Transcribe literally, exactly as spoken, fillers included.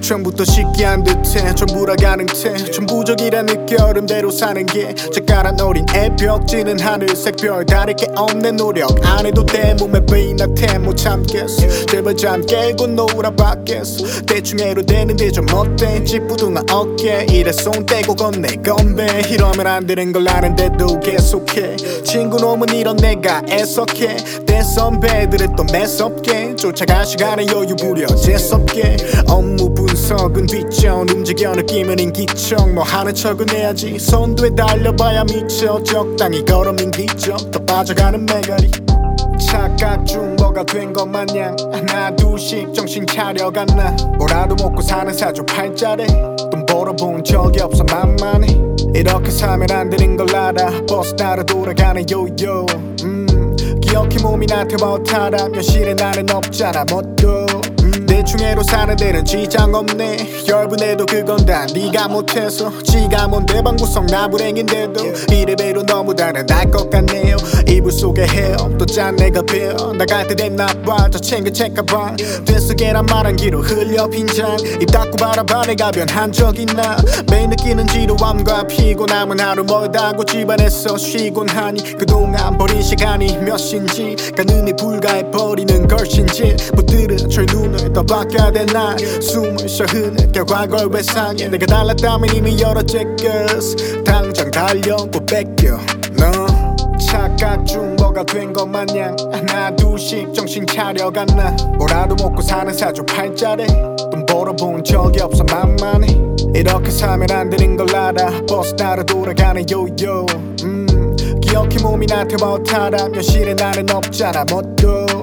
처음부터 쉽게 한 듯해 전부라 가능해 천부적이란 느껴름대로 사는 게 작가란 어린 애 벽지는 하늘색 별 다를 게 없는 노력 안 해도 돼 몸에 베인한테 못 참겠어 제발 잠 깨고 놀아 밖에서 대충 해도 되는데 좀 어때 찌뿌둥한 어깨 이래 손 떼고 건네 건배 이러면 안 되는 걸 아는데도 계속해 친구 놈은 이런 내가 애석해 내 선배들은 또 매섭게 쫓아갈 시간에 여유 부려 재수없게 업무 분석은 뒷전 움직여 느낌은 인기척 뭐 하는 척은 해야지 선두에 달려봐야 미쳐 적당히 걸으면 뒤적 더 빠져가는 매가리 착각 중 뭐가 된 것 마냥 하나 둘씩 정신 차려갔나 뭐라도 먹고 사는 사주팔자래 돈 벌어본 적이 없어 만만해 이렇게 살면 안 되는 걸 알아 버스 따라 돌아가는 요요 음 기억해 몸이 나한테 못하라 현실에 나는 없잖아 뭣도 음, 대충 해로 사는 데는 지장 없네 열분해도 그건 다 네가 못해서 지가 뭔데 방구석 나불행인데도 이래봬도 너무 다르다 것 같네요 이불 속에 헤엄 또 짠 내가 배어 나갈 때 됐나봐 저 챙겨 책가방 되쓰게란 말한 기로 흘려 빈장 입 닫고 바라봐 내가 변한 적 있나 매일 느끼는 지루함과 피곤함은 하루 멀다고 집안에서 쉬곤 하니 그동안 버린 시간이 몇인지 가늠이 불가해버리는 것인지 붙들어 저 눈을 더 바꿔야 되나 숨을 쉬어 흐느껴 과거를 회상해 내가 달랐다면 이미 열어제꼈어 당장 달려 꼭 뺏겨 너 착각 중 뭐가 된 것 마냥 하나 둘씩 정신 차려갔나 뭐라도 먹고 사는 사주팔자래 돈 벌어본 적이 없어 만만해 이렇게 살면 안 되는 걸 알아 버스 따라 돌아가는 요요 음 기억해 몸이 나한테 못하라 현실에 나는 없잖아 뭣도